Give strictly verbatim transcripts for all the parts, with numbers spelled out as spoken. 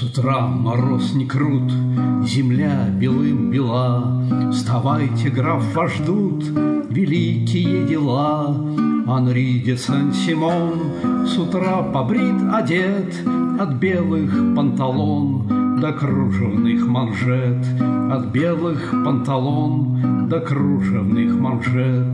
утра мороз не крут, земля белым бела. Вставайте, граф, вас ждут великие дела. Анри де Сен-Симон с утра побрит, одет, от белых панталон до кружевных манжет, от белых панталон до кружевных манжет.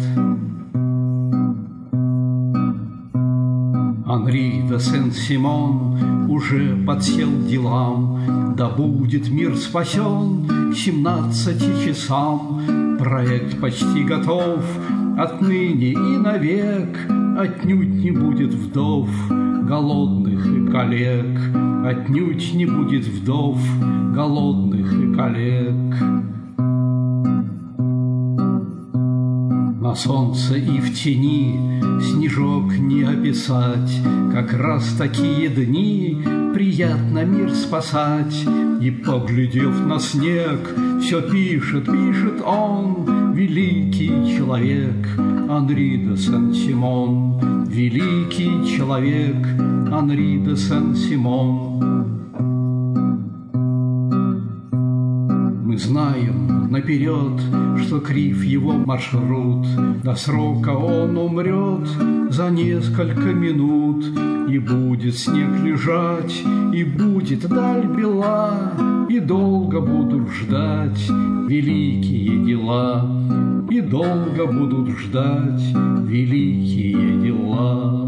Анри де Сен-Симон уже подсел к делам, да будет мир спасен к семнадцати часам. Проект почти готов, отныне и навек отнюдь не будет вдов, голодных и коллег, отнюдь не будет вдов, голодных и коллег. На солнце и в тени снежок не описать, как раз такие дни приятно мир спасать. И, поглядев на снег, все пишет, пишет он, великий человек Анри де Сен-Симон, великий человек Анри де Сен-Симон. Мы знаем наперед, что крив его маршрут, до срока он умрет за несколько минут. И будет снег лежать, и будет даль бела, и долго будут ждать великие дела, и долго будут ждать великие дела.